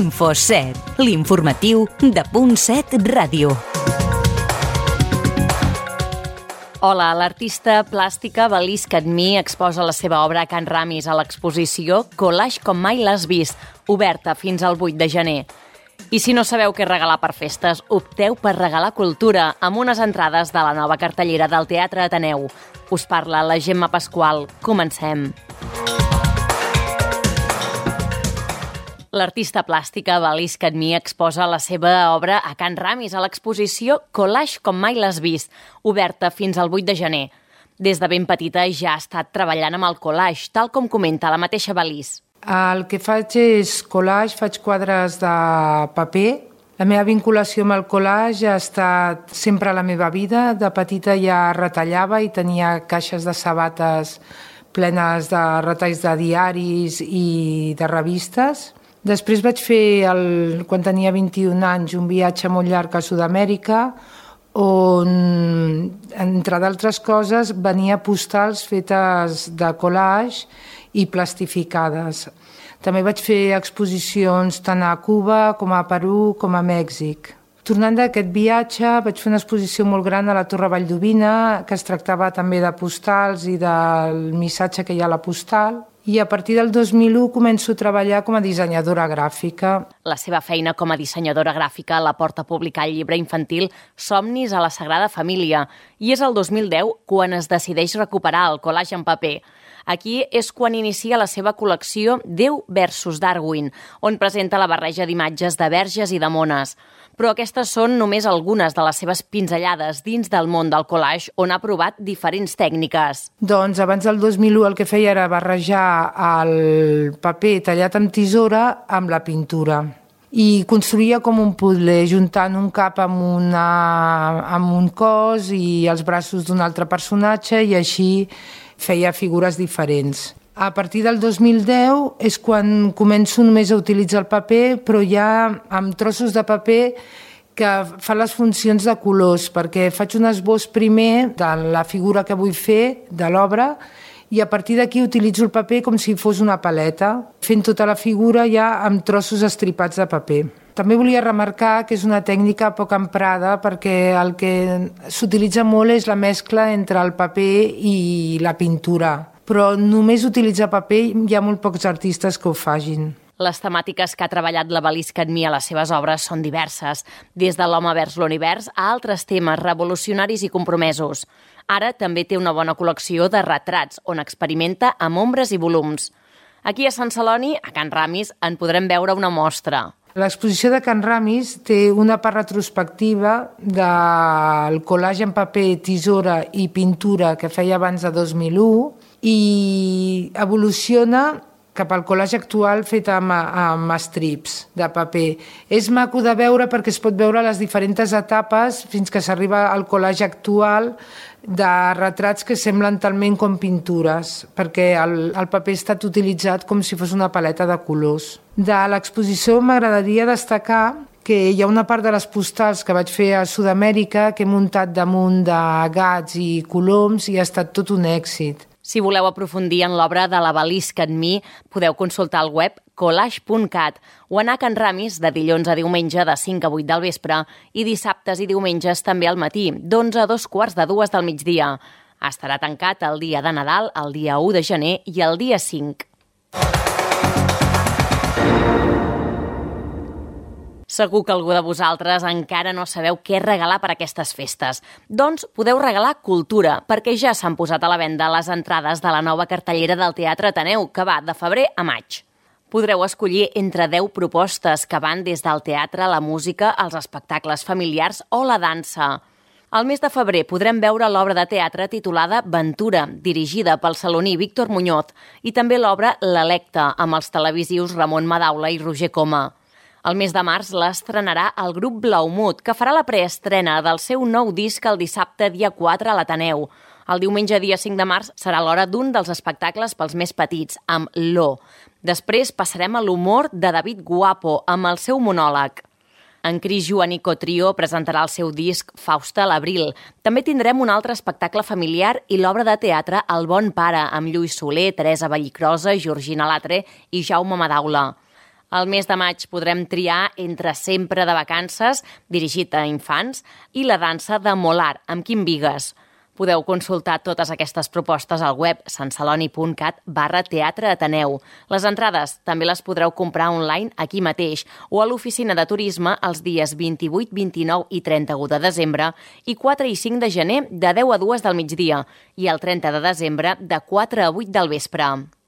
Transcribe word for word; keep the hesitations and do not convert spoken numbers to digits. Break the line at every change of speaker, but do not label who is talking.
Info set, l'informatiu de Punt set Ràdio.
Hola, l'artista plàstica Valís Cadmí exposa la seva obra a Can Ramis a l'exposició Collage com mai l'has vist, oberta fins al vuit de gener. I si no sabeu què regalar per festes, opteu per regalar cultura amb unes entrades de la nova cartellera del Teatre Ateneu. Us parla la Gemma Pasqual. Comencem. L'artista plàstica Valís Cadmí exposa la seva obra a Can Ramis a l'exposició Collage com mai l'has vist, oberta fins al vuit de gener. Des de ben petita ja ha estat treballant amb el collage, tal com comenta la mateixa Valís.
El que faig és collage, faig quadres de paper. La meva vinculació amb el collage ha estat sempre a la meva vida. De petita ja retallava i tenia caixes de sabates plenes de retalls de diaris i de revistes. Després vaig fer, el, quan tenia vint-i-un anys, un viatge molt llarg a Sud-amèrica on, entre d'altres coses, venia postals fetes de collage i plastificades. També vaig fer exposicions tant a Cuba com a Perú com a Mèxic. Tornant d'aquest viatge vaig fer una exposició molt gran a la Torre Valldovina que es tractava també de postals i del missatge que hi ha a la postal. I a partir del dos mil u començo a treballar com a dissenyadora gràfica.
La seva feina com a dissenyadora gràfica la porta a publicar el llibre infantil Somnis a la Sagrada Família i és el dos mil deu quan es decideix recuperar el collage en paper. Aquí és quan inicia la seva col·lecció Déu versus Darwin, on presenta la barreja d'imatges de verges i de mones. Però aquestes són només algunes de les seves pinzellades dins del món del collage, on ha provat diferents tècniques.
Doncs abans del dos mil u el que feia era barrejar el paper tallat amb tisora amb la pintura. I construïa com un puzzle, juntant un cap amb, una, amb un cos i els braços d'un altre personatge i així feia figures diferents. A partir del dos mil deu és quan començo només a utilitzar el paper, però ja amb trossos de paper que fa les funcions de colors, perquè faig un esbós primer de la figura que vull fer, de l'obra, i a partir d'aquí utilitzo el paper com si fos una paleta, fent tota la figura ja amb trossos estripats de paper. També volia remarcar que és una tècnica poc emprada perquè el que s'utilitza molt és la mescla entre el paper i la pintura. Però només utilitzar paper hi ha molt pocs artistes que ho facin.
Les temàtiques que ha treballat la Valís Cadmí a les seves obres són diverses, des de l'home vers l'univers a altres temes revolucionaris i compromesos. Ara també té una bona col·lecció de retrats, on experimenta amb ombres i volums. Aquí a Sant Celoni, a Can Ramis, en podrem veure una mostra.
L'exposició de Can Ramis té una part retrospectiva del collage en paper, tisora i pintura que feia abans de dos mil u i evoluciona cap al collage actual fet amb, amb strips de paper. És maco de veure perquè es pot veure les diferents etapes fins que s'arriba al collage actual de retrats que semblen talment com pintures, perquè el, el paper ha estat utilitzat com si fos una paleta de colors. De l'exposició m'agradaria destacar que hi ha una part de les postals que vaig fer a Sud-amèrica que he muntat damunt de gats i coloms i ha estat tot un èxit.
Si voleu aprofundir en l'obra de la Valís Cadmí, podeu consultar el web collage punt cat o anar a Can Ramis de dilluns a diumenge de cinc a vuit del vespre i dissabtes i diumenges també al matí, d'onze a dos quarts de dues del migdia. Estarà tancat el dia de Nadal, el dia u de gener i el dia cinc. Segur que algú de vosaltres encara no sabeu què regalar per aquestes festes. Doncs podeu regalar cultura, perquè ja s'han posat a la venda les entrades de la nova cartellera del Teatre Ateneu, que va de febrer a maig. Podreu escollir entre deu propostes que van des del teatre, la música, els espectacles familiars o la dansa. Al mes de febrer podrem veure l'obra de teatre titulada Ventura, dirigida pel saloní Víctor Muñoz, i també l'obra L'Electe, amb els televisius Ramon Madaula i Roger Coma. El mes de març l'estrenarà el grup Blaumut, que farà la preestrena del seu nou disc el dissabte dia quatre a l'Ateneu. El diumenge dia cinc de març serà l'hora d'un dels espectacles pels més petits, amb L'O. Després passarem a l'humor de David Guapo, amb el seu monòleg. En Cris Joanico Trio presentarà el seu disc Fausta a l'abril. També tindrem un altre espectacle familiar i l'obra de teatre El bon pare, amb Lluís Soler, Teresa Vallicrosa, Georgina Latre i Jaume Madaula. Al mes de maig podrem triar entre Sempre de vacances, dirigit a infants, i la dansa de Molar, amb Quim Bigues. Podeu consultar totes aquestes propostes al web santceloni.cat barra teatre Ateneu. Les entrades també les podreu comprar online aquí mateix o a l'oficina de turisme els dies vint-i-vuit, vint-i-nou i trenta-u de desembre i quatre i cinc de gener de deu a dues del migdia i el trenta de desembre de quatre a vuit del vespre.